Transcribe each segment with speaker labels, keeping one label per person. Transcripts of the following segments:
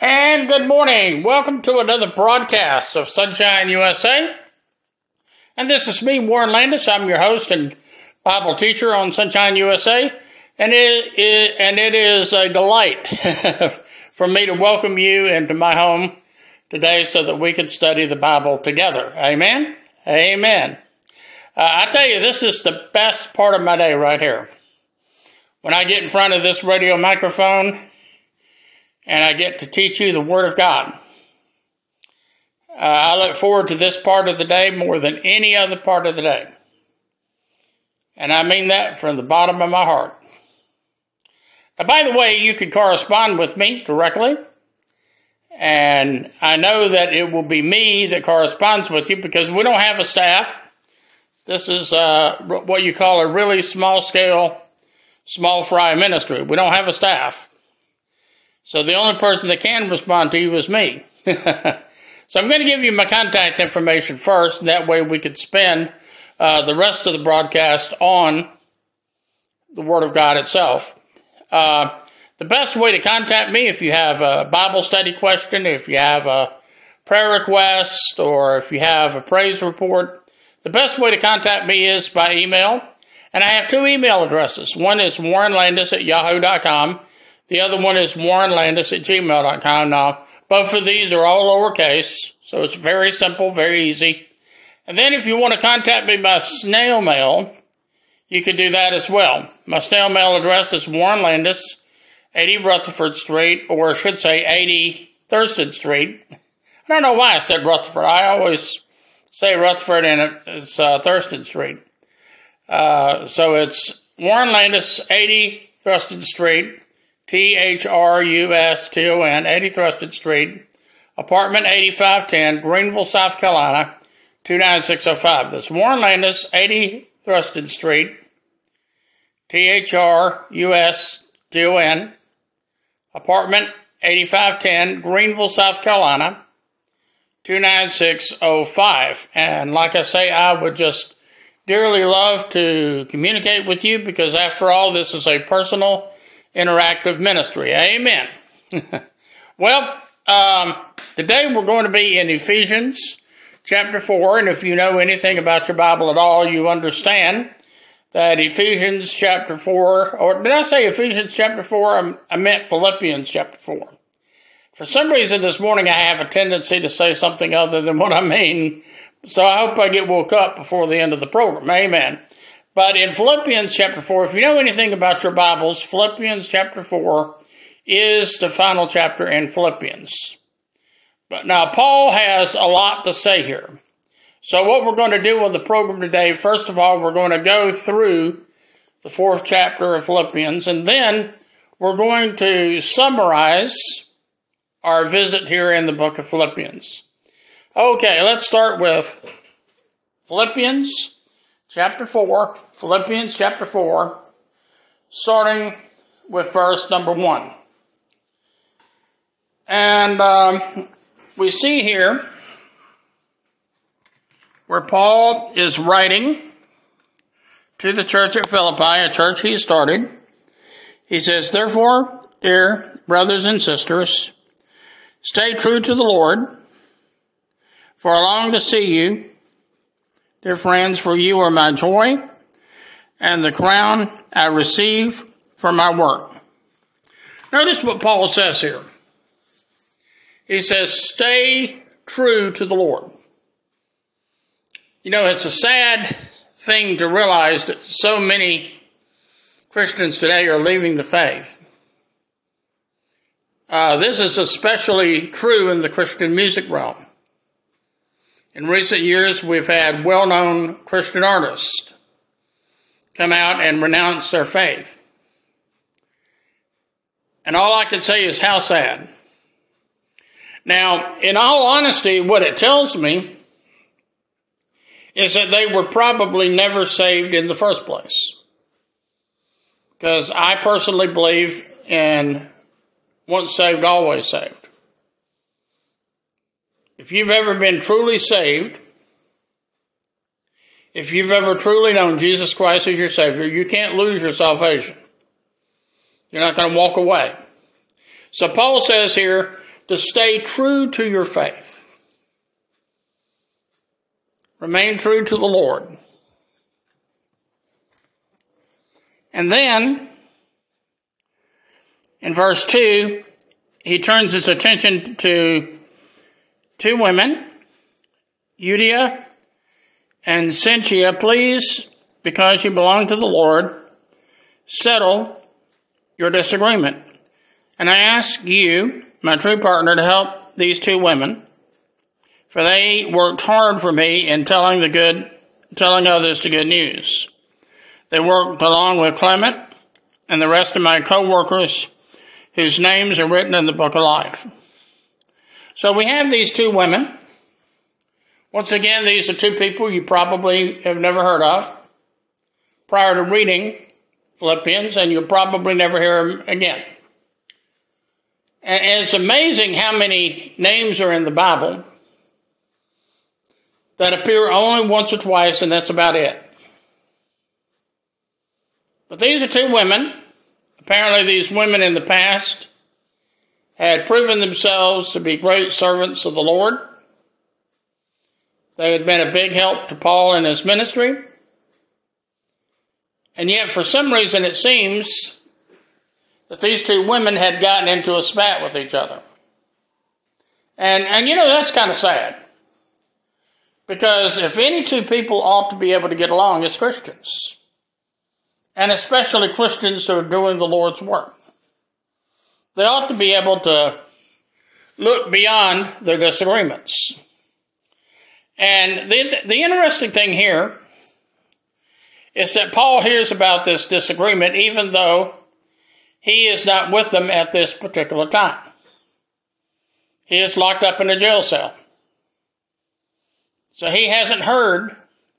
Speaker 1: And good morning. Welcome to another broadcast of Sunshine USA. And this is me, Warren Landis. I'm your host and Bible teacher on Sunshine USA. And it is a delight for me to welcome you into my home today so that we can study the Bible together. Amen? Amen. I tell you, this is the best part of my day right here. When I get in front of this radio microphone and I get to teach you the Word of God. I look forward to this part of the day more than any other part of the day. And I mean that from the bottom of my heart. Now, by the way, you can correspond with me directly. And I know that it will be me that corresponds with you because we don't have a staff. This is what you call a really small-scale, small-fry ministry. We don't have a staff. So the only person that can respond to you is me. So I'm going to give you my contact information first, and that way we could spend the rest of the broadcast on the Word of God itself. The best way to contact me, if you have a Bible study question, if you have a prayer request, or if you have a praise report, the best way to contact me is by email. And I have two email addresses. One is warrenlandis@yahoo.com. The other one is warrenlandis@gmail.com. Now, both of these are all lowercase, so it's very simple, very easy. And then if you want to contact me by snail mail, you can do that as well. My snail mail address is Warren Landis, 80 Rutherford Street, or I should say 80 Thurston Street. I don't know why I said Rutherford. I always say Rutherford and it's Thurston Street. So it's Warren Landis, 80 Thurston Street, THRUSTON, 80 Thurston Street, apartment 8510, Greenville, South Carolina, 29605. That's Warren Landis, 80 Thurston Street, THRUSTON, apartment 8510, Greenville, South Carolina, 29605. And like I say, I would just dearly love to communicate with you because after all, this is a personal, interactive ministry. Amen. Well, today we're going to be in Ephesians chapter 4. And if you know anything about your Bible at all, you understand that Ephesians chapter 4, or did I say Ephesians chapter 4? I meant Philippians chapter 4. For some reason this morning I have a tendency to say something other than what I mean. So I hope I get woke up before the end of the program. Amen. But in Philippians chapter 4, if you know anything about your Bibles, Philippians chapter 4 is the final chapter in Philippians. But now Paul has a lot to say here. So what we're going to do on the program today, first of all, we're going to go through the 4th chapter of Philippians, and then we're going to summarize our visit here in the book of Philippians. Okay, let's start with Philippians chapter 4, Philippians chapter 4, starting with verse number 1. And we see here where Paul is writing to the church at Philippi, a church he started. He says, "Therefore, dear brothers and sisters, stay true to the Lord, for I long to see you, dear friends, for you are my joy and the crown I receive for my work." Notice what Paul says here. He says, stay true to the Lord. You know, it's a sad thing to realize that so many Christians today are leaving the faith. This is especially true in the Christian music realm. In recent years, we've had well-known Christian artists come out and renounce their faith. And all I can say is how sad. Now, in all honesty, what it tells me is that they were probably never saved in the first place. Because I personally believe in once saved, always saved. If you've ever been truly saved, if you've ever truly known Jesus Christ as your Savior, you can't lose your salvation. You're not going to walk away. So Paul says here, to stay true to your faith. Remain true to the Lord. And then, in verse 2, he turns his attention to two women, Euodia and Syntyche. Please, because you belong to the Lord, settle your disagreement. And I ask you, my true partner, to help these two women, for they worked hard for me in telling others the good news. They worked along with Clement and the rest of my co-workers whose names are written in the book of life. So we have these two women. Once again, these are two people you probably have never heard of prior to reading Philippians, and you'll probably never hear them again. And it's amazing how many names are in the Bible that appear only once or twice, and that's about it. But these are two women. Apparently these women in the past had proven themselves to be great servants of the Lord. They had been a big help to Paul in his ministry. And yet for some reason it seems that these two women had gotten into a spat with each other. And you know, that's kind of sad. Because if any two people ought to be able to get along, it's Christians. And especially Christians that are doing the Lord's work. They ought to be able to look beyond their disagreements. And the interesting thing here is that Paul hears about this disagreement even though he is not with them at this particular time. He is locked up in a jail cell. So he hasn't heard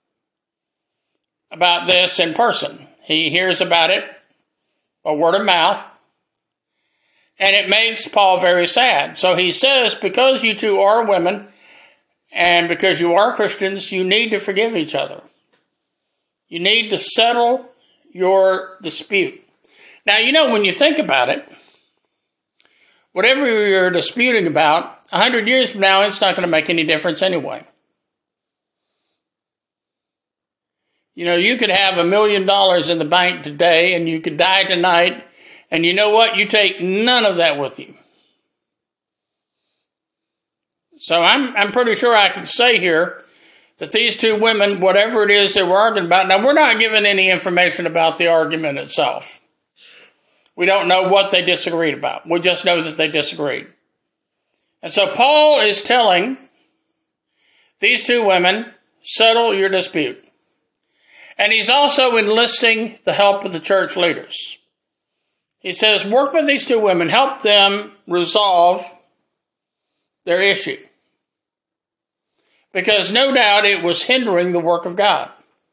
Speaker 1: about this in person. He hears about it by word of mouth, and it makes Paul very sad. So he says, because you two are women, and because you are Christians, you need to forgive each other. You need to settle your dispute. Now, you know, when you think about it, whatever you're disputing about, 100 years from now, it's not going to make any difference anyway. You know, you could have $1 million in the bank today and you could die tonight. And you know what? You take none of that with you. So I'm pretty sure I can say here that these two women, whatever it is they were arguing about, now we're not given any information about the argument itself. We don't know what they disagreed about. We just know that they disagreed. And so Paul is telling these two women, settle your dispute. And he's also enlisting the help of the church leaders. He says, work with these two women, help them resolve their issue. Because no doubt it was hindering the work of God.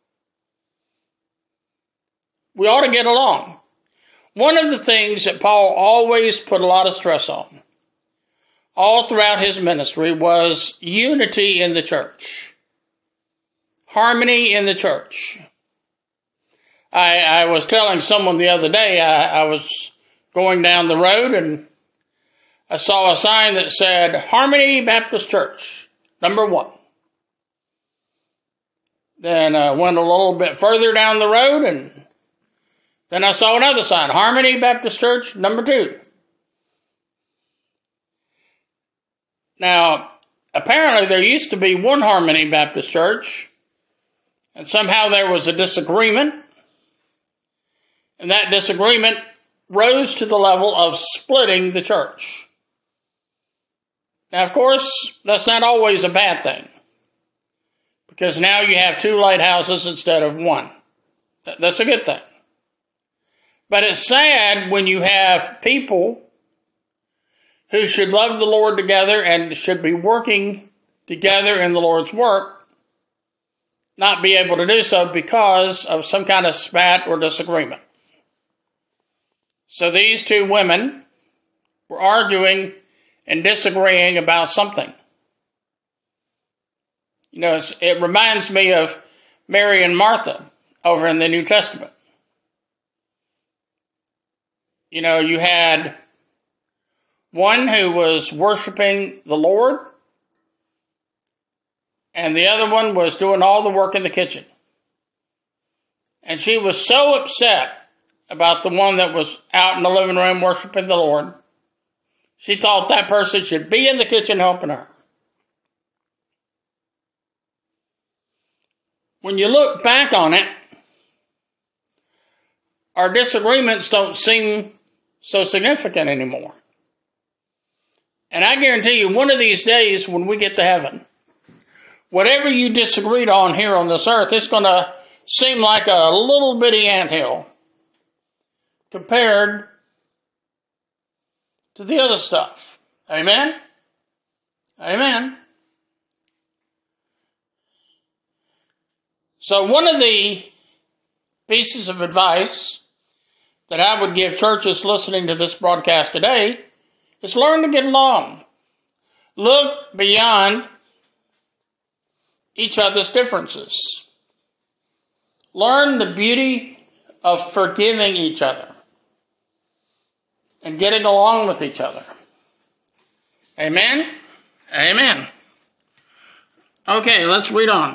Speaker 1: We ought to get along. One of the things that Paul always put a lot of stress on, all throughout his ministry, was unity in the church. Harmony in the church. I was telling someone the other day, I was going down the road and I saw a sign that said, Harmony Baptist Church, number 1. Then I went a little bit further down the road and then I saw another sign, Harmony Baptist Church, number 2. Now, apparently there used to be one Harmony Baptist Church, and somehow there was a disagreement. And that disagreement rose to the level of splitting the church. Now, of course, that's not always a bad thing. Because now you have 2 lighthouses instead of 1. That's a good thing. But it's sad when you have people who should love the Lord together and should be working together in the Lord's work, not be able to do so because of some kind of spat or disagreement. So these two women were arguing and disagreeing about something. You know, it reminds me of Mary and Martha over in the New Testament. You know, you had One who was worshiping the Lord, and the other one was doing all the work in the kitchen. And she was so upset about the one that was out in the living room worshiping the Lord, she thought that person should be in the kitchen helping her. When you look back on it, our disagreements don't seem so significant anymore. And I guarantee you, one of these days when we get to heaven, whatever you disagreed on here on this earth, it's going to seem like a little bitty anthill compared to the other stuff. Amen? Amen. So one of the pieces of advice that I would give churches listening to this broadcast today is learn to get along. Look beyond each other's differences. Learn the beauty of forgiving each other and getting along with each other. Amen? Amen. Okay, let's read on.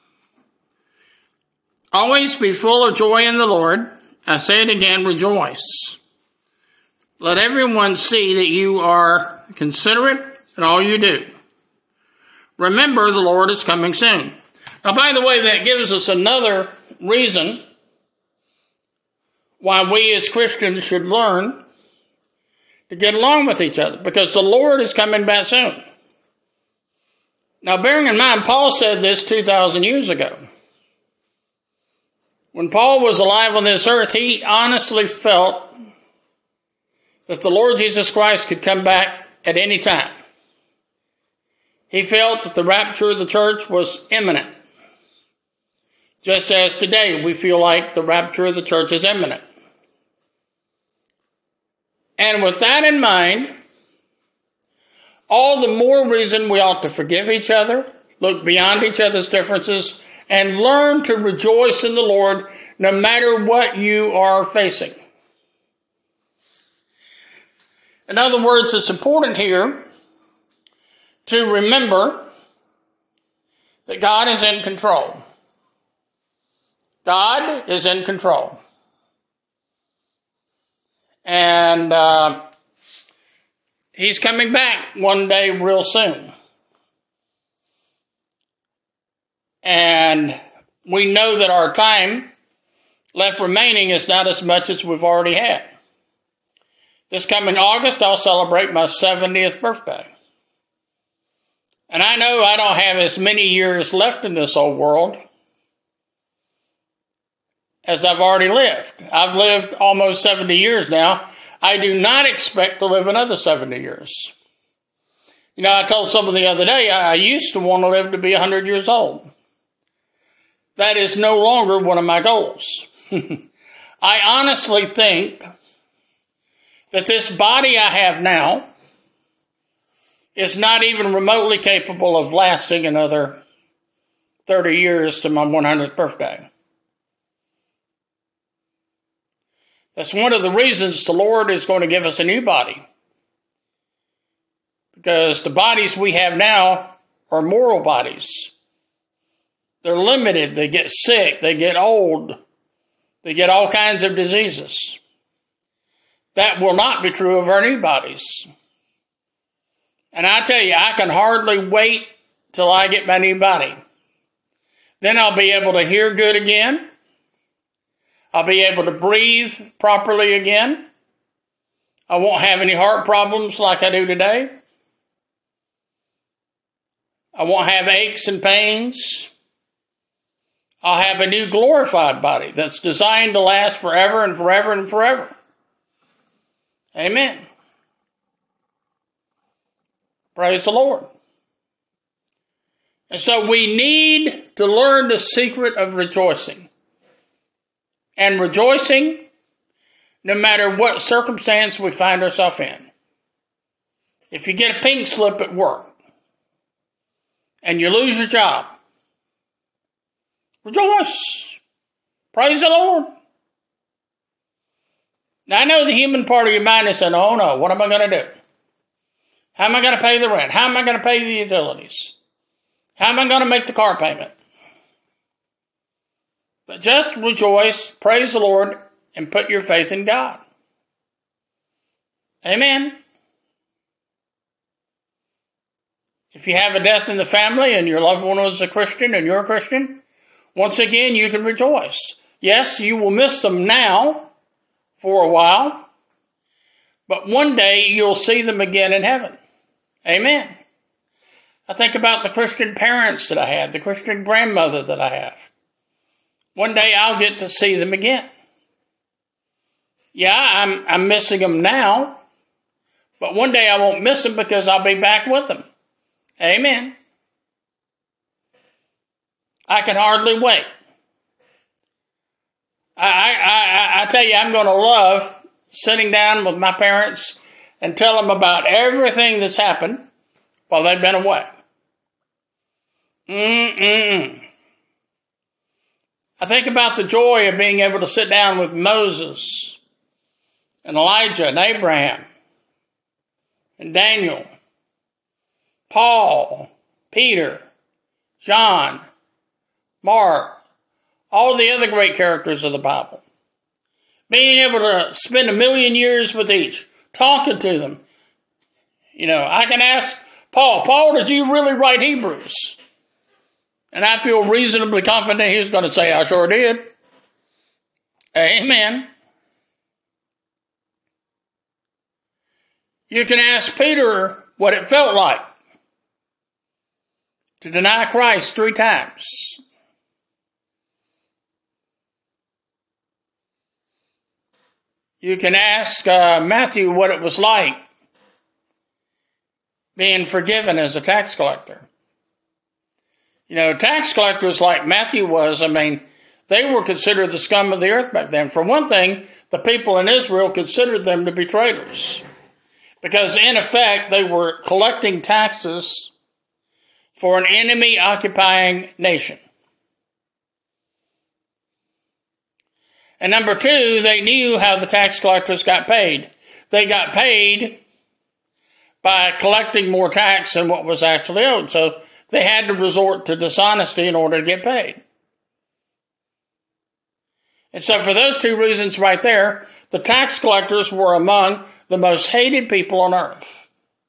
Speaker 1: Always be full of joy in the Lord. I say it again, rejoice. Let everyone see that you are considerate in all you do. Remember, the Lord is coming soon. Now, by the way, that gives us another reason why we as Christians should learn to get along with each other, because the Lord is coming back soon. Now, bearing in mind, Paul said this 2,000 years ago. When Paul was alive on this earth, he honestly felt that the Lord Jesus Christ could come back at any time. He felt that the rapture of the church was imminent. Just as today we feel like the rapture of the church is imminent. And with that in mind, all the more reason we ought to forgive each other, look beyond each other's differences, and learn to rejoice in the Lord no matter what you are facing. In other words, it's important here to remember that God is in control. God is in control. And He's coming back one day real soon. And we know that our time left remaining is not as much as we've already had. This coming August, I'll celebrate my 70th birthday. And I know I don't have as many years left in this old world as I've already lived. I've lived almost 70 years now. I do not expect to live another 70 years. You know, I told someone the other day, I used to want to live to be 100 years old. That is no longer one of my goals. I honestly think that this body I have now is not even remotely capable of lasting another 30 years to my 100th birthday. That's one of the reasons the Lord is going to give us a new body. Because the bodies we have now are mortal bodies. They're limited. They get sick. They get old. They get all kinds of diseases. That will not be true of our new bodies. And I tell you, I can hardly wait till I get my new body. Then I'll be able to hear good again. I'll be able to breathe properly again. I won't have any heart problems like I do today. I won't have aches and pains. I'll have a new glorified body that's designed to last forever and forever and forever. Amen. Praise the Lord. And so we need to learn the secret of rejoicing. And rejoicing no matter what circumstance we find ourselves in. If you get a pink slip at work and you lose your job, rejoice. Praise the Lord. Now, I know the human part of your mind is saying, oh no, what am I going to do? How am I going to pay the rent? How am I going to pay the utilities? How am I going to make the car payment? But just rejoice, praise the Lord, and put your faith in God. Amen. If you have a death in the family and your loved one was a Christian and you're a Christian, once again, you can rejoice. Yes, you will miss them now for a while, but one day you'll see them again in heaven. Amen. I think about the Christian parents that I had, the Christian grandmother that I have. One day I'll get to see them again. Yeah, I'm missing them now, but one day I won't miss them because I'll be back with them. Amen. I can hardly wait. I tell you, I'm going to love sitting down with my parents and tell them about everything that's happened while they've been away. I think about the joy of being able to sit down with Moses and Elijah and Abraham and Daniel, Paul, Peter, John, Mark, all the other great characters of the Bible. Being able to spend 1,000,000 years with each, talking to them. You know, I can ask Paul, did you really write Hebrews? And I feel reasonably confident he's going to say, I sure did. Amen. You can ask Peter what it felt like to deny Christ 3 times. You can ask Matthew what it was like being forgiven as a tax collector. You know, tax collectors like Matthew was, I mean, they were considered the scum of the earth back then. For one thing, the people in Israel considered them to be traitors, because in effect, they were collecting taxes for an enemy-occupying nation. And number 2, they knew how the tax collectors got paid. They got paid by collecting more tax than what was actually owed. So they had to resort to dishonesty in order to get paid. And so for those 2 reasons right there, the tax collectors were among the most hated people on earth.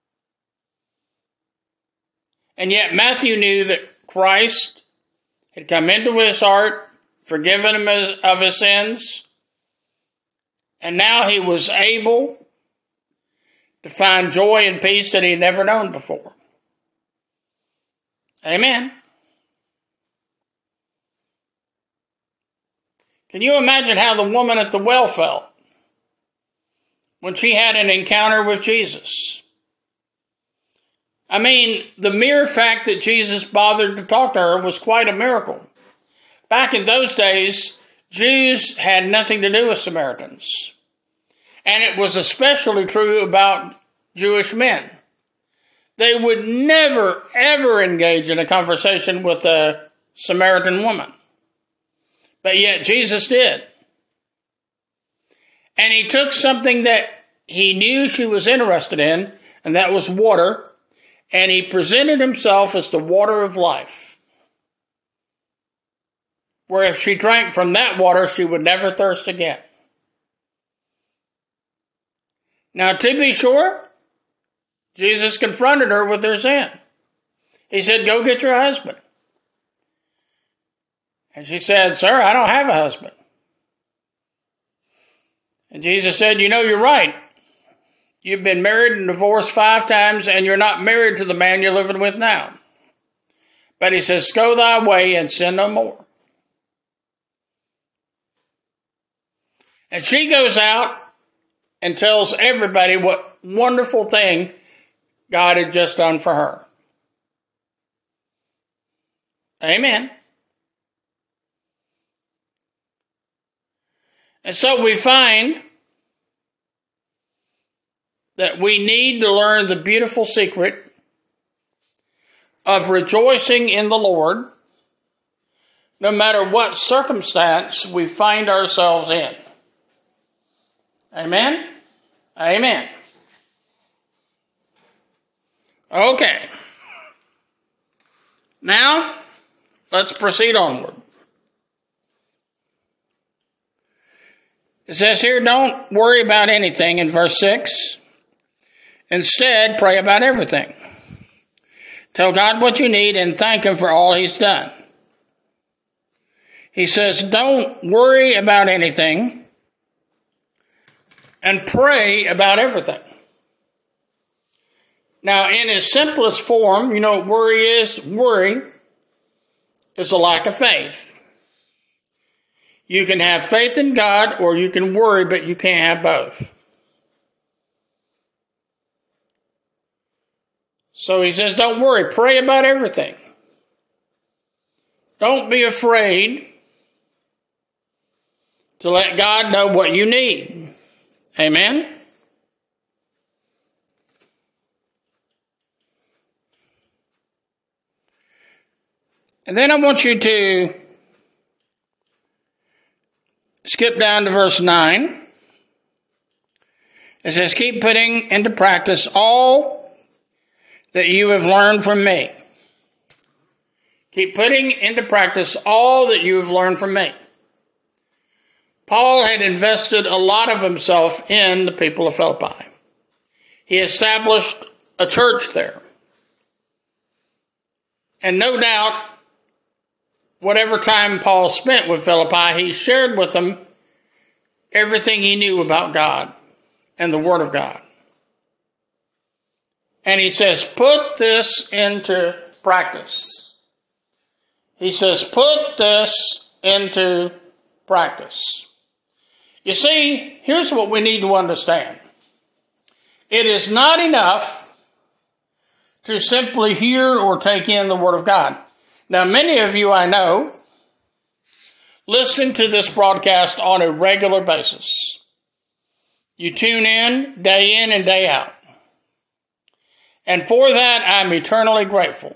Speaker 1: And yet Matthew knew that Christ had come into his heart, forgiven him of his sins, and now he was able to find joy and peace that he had never known before. Amen. Can you imagine how the woman at the well felt when she had an encounter with Jesus? I mean, the mere fact that Jesus bothered to talk to her was quite a miracle. Back in those days, Jews had nothing to do with Samaritans. And it was especially true about Jewish men. They would never, ever engage in a conversation with a Samaritan woman. But yet Jesus did. And he took something that he knew she was interested in, and that was water, and he presented himself as the water of life, where if she drank from that water, she would never thirst again. Now, to be sure, Jesus confronted her with her sin. He said, go get your husband. And she said, sir, I don't have a husband. And Jesus said, you know, you're right. You've been married and divorced 5 times, and you're not married to the man you're living with now. But he says, go thy way and sin no more. And she goes out and tells everybody what wonderful thing God had just done for her. Amen. And so we find that we need to learn the beautiful secret of rejoicing in the Lord no matter what circumstance we find ourselves in. Amen? Amen. Okay. Now, let's proceed onward. It says here, don't worry about anything in verse 6. Instead, pray about everything. Tell God what you need and thank Him for all He's done. He says, don't worry about anything and pray about everything. Now, in its simplest form, you know what worry is? Worry is a lack of faith. You can have faith in God or you can worry, but you can't have both. So he says, don't worry, pray about everything. Don't be afraid to let God know what you need. Amen? And then I want you to skip down to verse 9. It says, keep putting into practice all that you have learned from me. Keep putting into practice all that you have learned from me. Paul had invested a lot of himself in the people of Philippi. He established a church there. And no doubt, whatever time Paul spent with Philippi, he shared with them everything he knew about God and the Word of God. And he says, put this into practice. He says, put this into practice. You see, here's what we need to understand. It is not enough to simply hear or take in the Word of God. Now, many of you I know listen to this broadcast on a regular basis. You tune in and day out. And for that, I'm eternally grateful.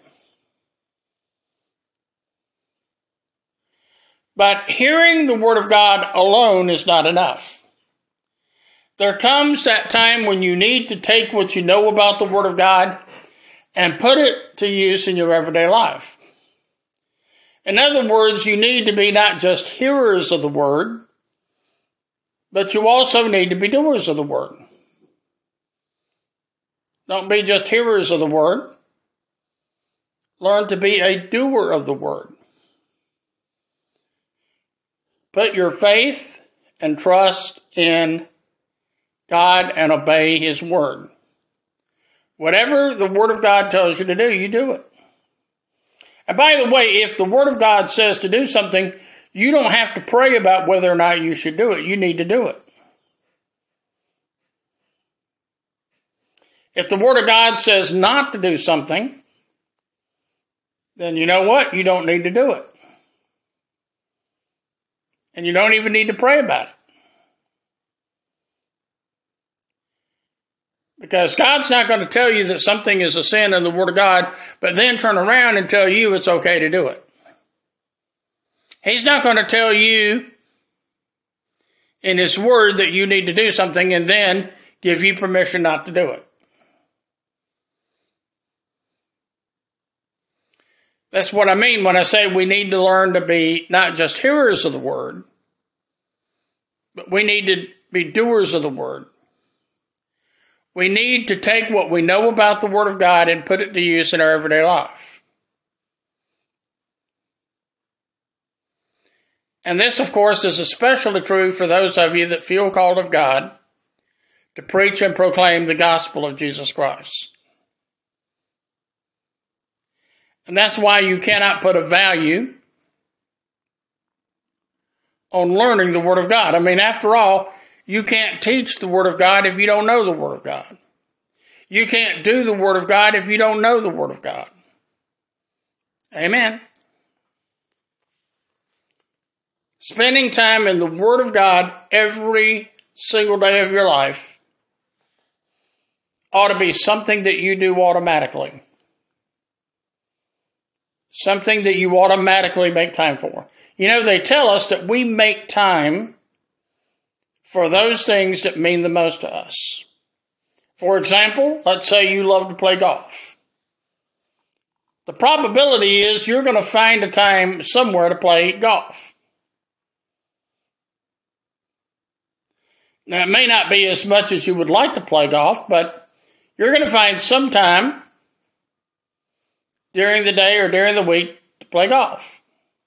Speaker 1: But hearing the Word of God alone is not enough. There comes that time when you need to take what you know about the Word of God and put it to use in your everyday life. In other words, you need to be not just hearers of the Word, but you also need to be doers of the Word. Don't be just hearers of the Word. Learn to be a doer of the Word. Put your faith and trust in God and obey His Word. Whatever the Word of God tells you to do, you do it. And by the way, if the Word of God says to do something, you don't have to pray about whether or not you should do it. You need to do it. If the Word of God says not to do something, then you know what? You don't need to do it. And you don't even need to pray about it. Because God's not going to tell you that something is a sin in the Word of God, but then turn around and tell you it's okay to do it. He's not going to tell you in His Word that you need to do something and then give you permission not to do it. That's what I mean when I say we need to learn to be not just hearers of the Word, but we need to be doers of the Word. We need to take what we know about the Word of God and put it to use in our everyday life. And this, of course, is especially true for those of you that feel called of God to preach and proclaim the gospel of Jesus Christ. And that's why you cannot put a value on learning the Word of God. I mean, after all, you can't teach the Word of God if you don't know the Word of God. You can't do the Word of God if you don't know the Word of God. Amen. Spending time in the Word of God every single day of your life ought to be something that you do automatically. Something that you automatically make time for. You know, they tell us that we make time for those things that mean the most to us. For example, let's say you love to play golf. the probability is you're going to find a time somewhere to play golf. Now, it may not be as much as you would like to play golf, but you're going to find some time during the day or during the week to play golf.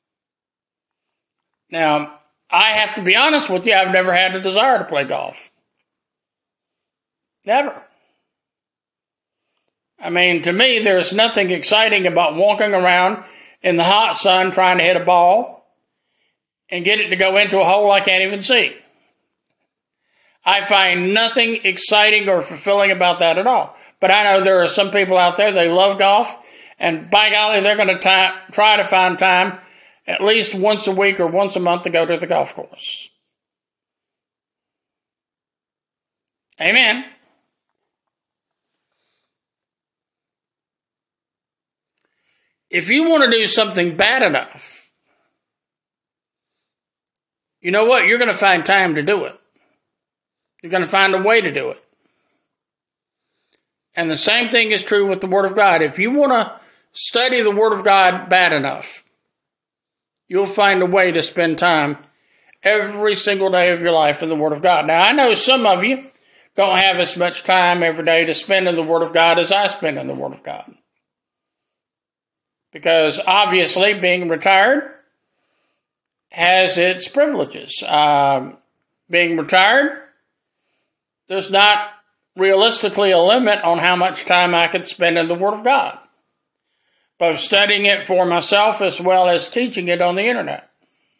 Speaker 1: Now, I have to be honest with you, I've never had a desire to play golf. Never. I mean, to me, there's nothing exciting about walking around in the hot sun trying to hit a ball and get it to go into a hole I can't even see. I find nothing exciting or fulfilling about that at all. But I know there are some people out there, they love golf, and by golly, they're going to try to find time at least once a week or once a month to go to the golf course. Amen. If you want to do something bad enough, you know what? You're going to find time to do it. You're going to find a way to do it. And the same thing is true with the Word of God. If you want to study the Word of God bad enough, you'll find a way to spend time every single day of your life in the Word of God. Now, I know some of you don't have as much time every day to spend in the Word of God as I spend in the Word of God. Because obviously being retired has its privileges. Being retired, there's not realistically a limit on how much time I could spend in the Word of God, both studying it for myself as well as teaching it on the internet.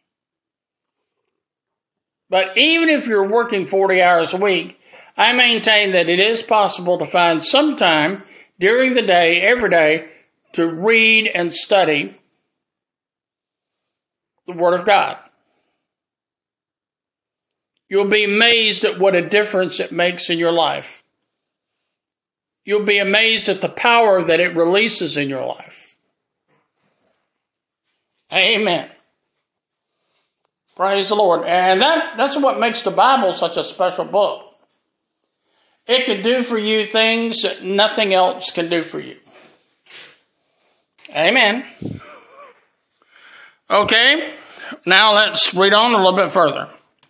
Speaker 1: But even if you're working 40 hours a week, I maintain that it is possible to find some time during the day, every day, to read and study the Word of God. You'll be amazed at what a difference it makes in your life. You'll be amazed at the power that it releases in your life. Amen. Praise the Lord. And that's what makes the Bible such a special book. It can do for you things that nothing else can do for you. Amen. Okay, now let's read on a little bit further.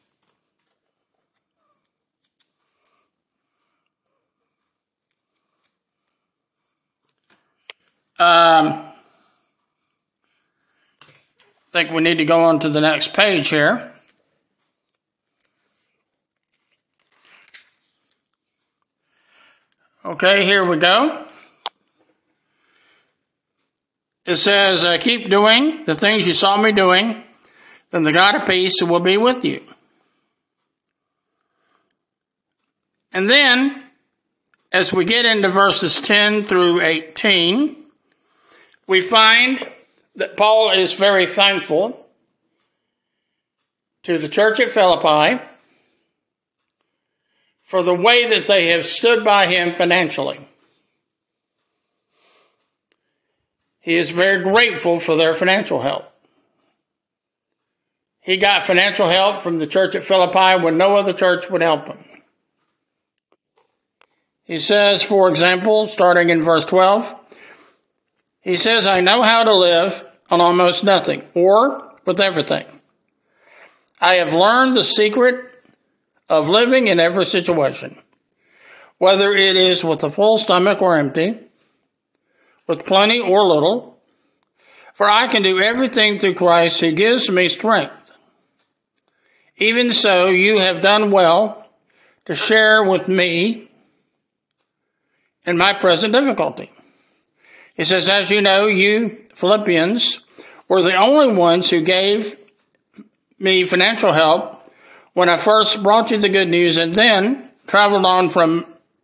Speaker 1: I think we need to go on to the next page here. Okay, here we go. It says, keep doing the things you saw me doing, then the God of peace will be with you. And then, as we get into verses 10 through 18, we find that Paul is very thankful to the church at Philippi for the way that they have stood by him financially. He is very grateful for their financial help. He got financial help from the church at Philippi when no other church would help him. He says, for example, starting in verse 12, he says, I know how to live on almost nothing, or with everything. I have learned the secret of living in every situation, whether it is with a full stomach or empty, with plenty or little, for I can do everything through Christ who gives me strength. Even so, you have done well to share with me in my present difficulty. He says, as you know, you Philippians were the only ones who gave me financial help when I first brought you the good news and then traveled on from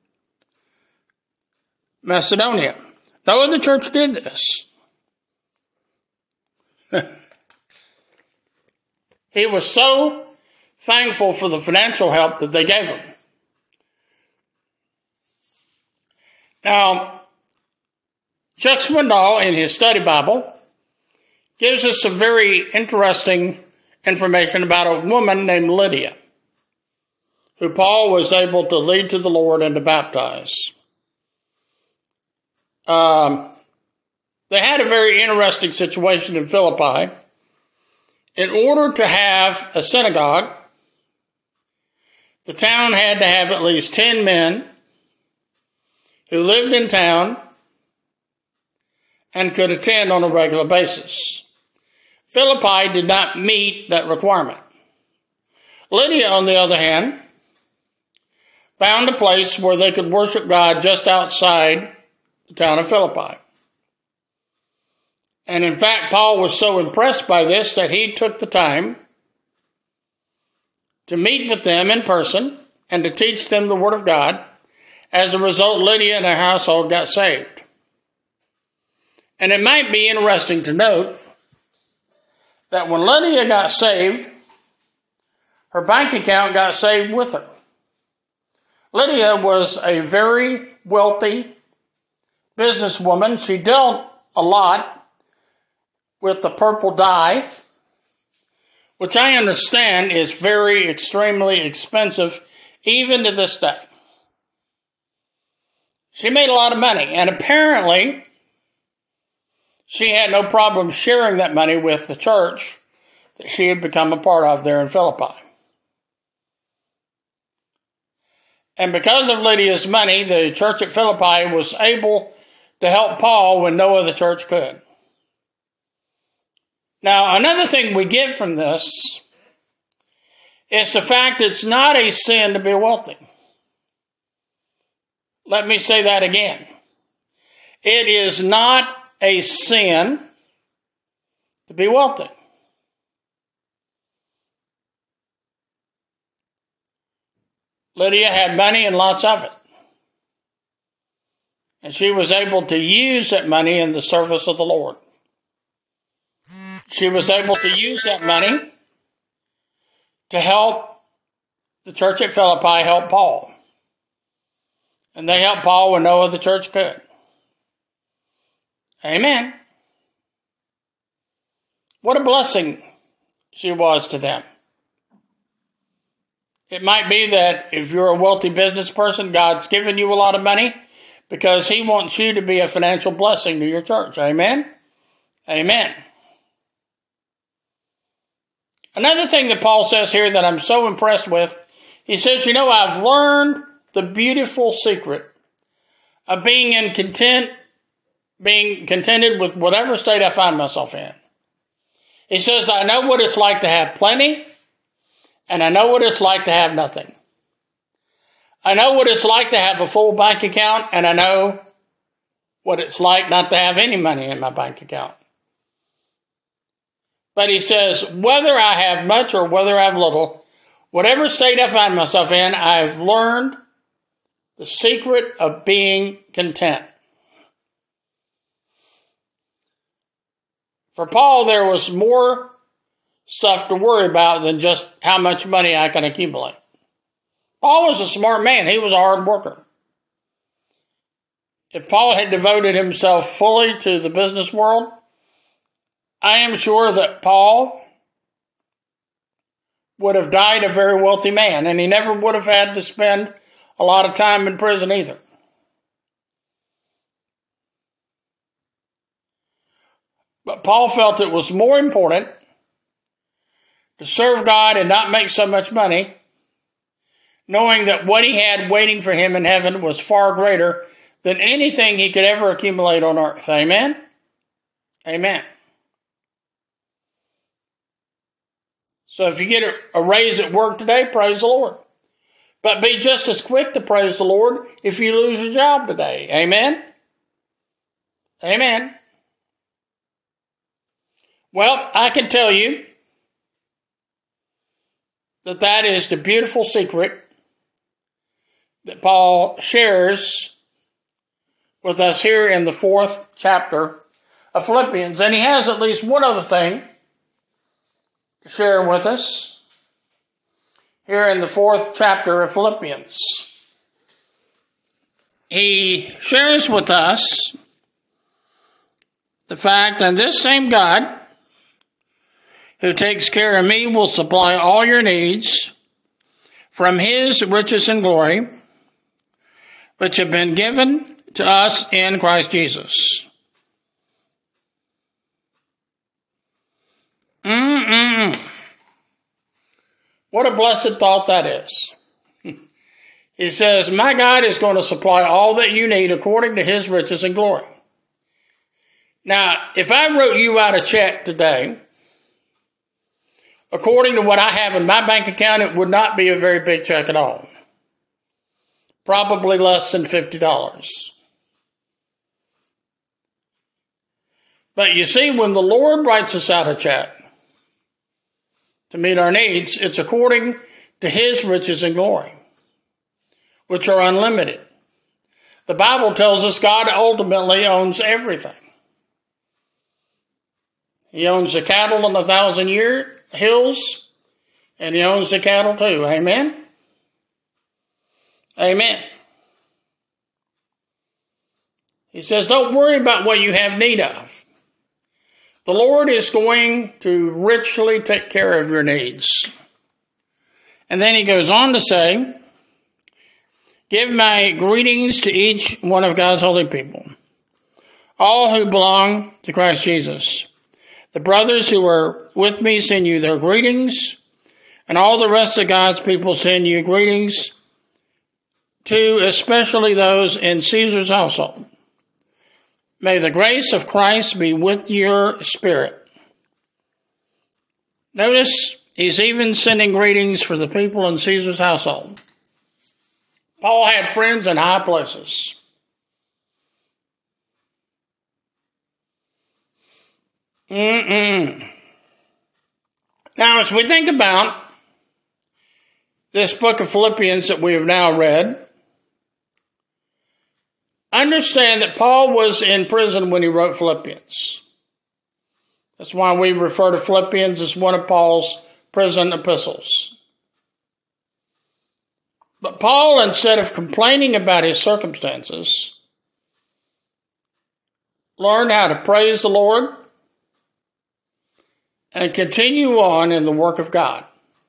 Speaker 1: Macedonia. No other church did this. He was so thankful for the financial help that they gave him. Now, Chuck Swindoll, in his study Bible, gives us some very interesting information about a woman named Lydia, who Paul was able to lead to the Lord and to baptize. they had a very interesting situation in Philippi. In order to have a synagogue, the town had to have at least 10 men who lived in town and could attend on a regular basis. Philippi did not meet that requirement. Lydia, on the other hand, found a place where they could worship God just outside the town of Philippi. And in fact, Paul was so impressed by this that he took the time to meet with them in person and to teach them the Word of God. As a result, Lydia and her household got saved. And it might be interesting to note that when Lydia got saved, her bank account got saved with her. Lydia was a very wealthy businesswoman. She dealt a lot with the purple dye, which I understand is very extremely expensive even to this day. She made a lot of money, and apparently she had no problem sharing that money with the church that she had become a part of there in Philippi. And because of Lydia's money, the church at Philippi was able to help Paul when no other church could. Now, another thing we get from this is the fact it's not a sin to be wealthy. Let me say that again. It is not a sin to be wealthy. Lydia had money and lots of it. And she was able to use that money in the service of the Lord. She was able to use that money to help the church at Philippi help Paul. And they helped Paul when no other church could. Amen. What a blessing she was to them. It might be that if you're a wealthy business person, God's given you a lot of money because He wants you to be a financial blessing to your church. Amen? Amen. Another thing that Paul says here that I'm so impressed with, he says, I've learned the beautiful secret of being contented with whatever state I find myself in. He says, I know what it's like to have plenty, and I know what it's like to have nothing. I know what it's like to have a full bank account, and I know what it's like not to have any money in my bank account. But he says, whether I have much or whether I have little, whatever state I find myself in, I've learned the secret of being content. For Paul, there was more stuff to worry about than just how much money I can accumulate. Paul was a smart man. He was a hard worker. If Paul had devoted himself fully to the business world, I am sure that Paul would have died a very wealthy man, and he never would have had to spend a lot of time in prison either. But Paul felt it was more important to serve God and not make so much money, knowing that what he had waiting for him in heaven was far greater than anything he could ever accumulate on earth. Amen? Amen. So if you get a raise at work today, praise the Lord. But be just as quick to praise the Lord if you lose your job today. Amen? Amen. Well, I can tell you that is the beautiful secret that Paul shares with us here in the 4th chapter of Philippians. And he has at least one other thing to share with us here in the 4th chapter of Philippians. He shares with us the fact that this same God who takes care of me will supply all your needs from His riches and glory, which have been given to us in Christ Jesus. What a blessed thought that is. He says, my God is going to supply all that you need according to his riches and glory. Now, if I wrote you out a check today, according to what I have in my bank account, it would not be a very big check at all. Probably less than $50. But you see, when the Lord writes us out a check to meet our needs, it's according to his riches and glory, which are unlimited. The Bible tells us God ultimately owns everything. He owns the cattle on 1,000-year hills, and he owns the cattle too. Amen? Amen. He says, don't worry about what you have need of. The Lord is going to richly take care of your needs. And then he goes on to say, give my greetings to each one of God's holy people, all who belong to Christ Jesus. The brothers who are with me send you their greetings, and all the rest of God's people send you greetings, too, especially those in Caesar's household. May the grace of Christ be with your spirit. Notice he's even sending greetings for the people in Caesar's household. Paul had friends in high places. Now, as we think about this book of Philippians that we have now read, understand that Paul was in prison when he wrote Philippians. That's why we refer to Philippians as one of Paul's prison epistles. But Paul, instead of complaining about his circumstances, learned how to praise the Lord and continue on in the work of God.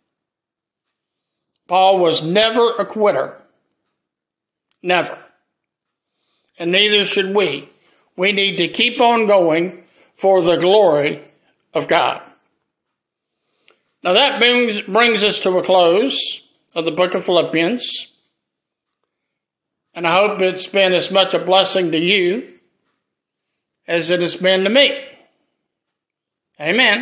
Speaker 1: Paul was never a quitter. Never. And neither should we. We need to keep on going for the glory of God. Now that brings us to a close of the book of Philippians. And I hope it's been as much a blessing to you as it has been to me. Amen.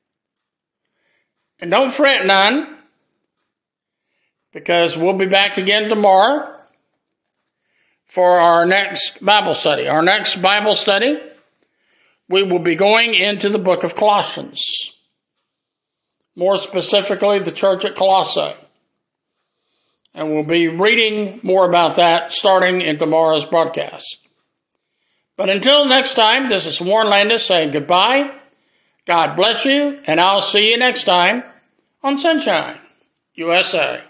Speaker 1: And don't fret none, because we'll be back again tomorrow for our next Bible study. Our next Bible study, we will be going into the book of Colossians. More specifically, the church at Colossae. And we'll be reading more about that starting in tomorrow's broadcast. But until next time, this is Warren Landis saying goodbye. God bless you, and I'll see you next time on Sunshine USA.